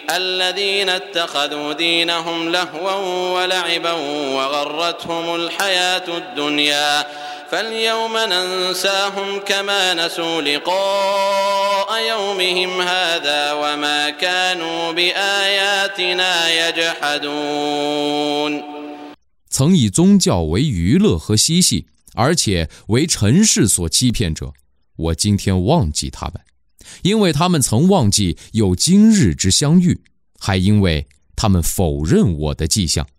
الذين اتخذوا دينهم لهوا ولعبا وغرتهم الحياة الدنيا فاليوم ننساهم كما نسوا لقاء يومهم هذا وما كانوا بآياتنا يجحدون。 曾以宗教为娱乐和嬉戏，而且为尘世所欺骗者，我今天忘记他们，因为他们曾忘记有今日之相遇，还因为他们否认我的迹象。